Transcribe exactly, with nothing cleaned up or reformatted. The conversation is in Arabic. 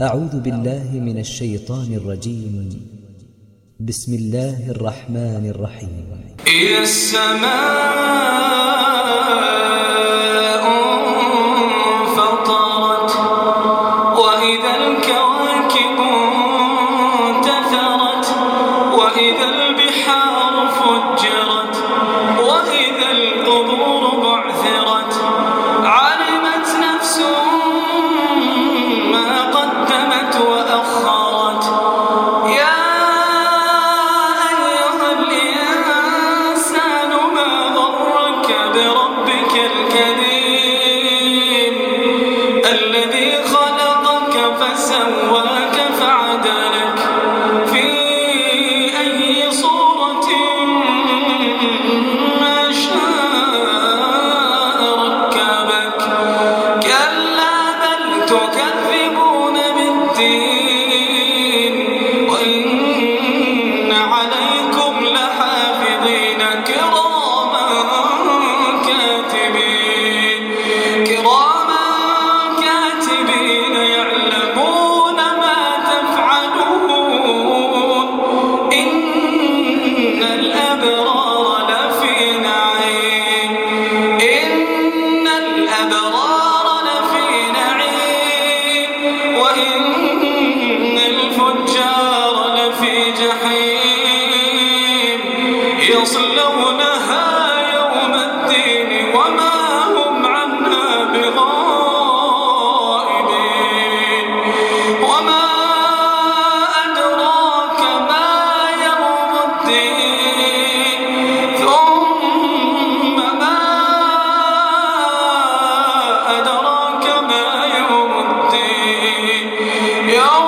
أعوذ بالله من الشيطان الرجيم. بسم الله الرحمن الرحيم. إذا السماء انفطرت وإذا الكواكب انتثرت وإذا البحار فجرت وإذا القبور بعثرت علمت نفس ما قدمت وأخرت. يا أيها الإنسان ما غرك بربك الكريم الذي خلقك فسواك فعدلك في أي صورة ما شاء ركبك. كلا بل تكذبون بالدين وإن عليكم لحافظين كراما كاتبين كراما كاتبين يعلمون ما تفعلون. إن الأبرار لفي نعيم إن الأبرار لفي نعيم وإن الفجار لفي جحيم يصلونها يوم الدين وما هم عنها بغائبين. وما أدراك ما يوم الدين ثم ما أدراك ما يوم الدين. يوم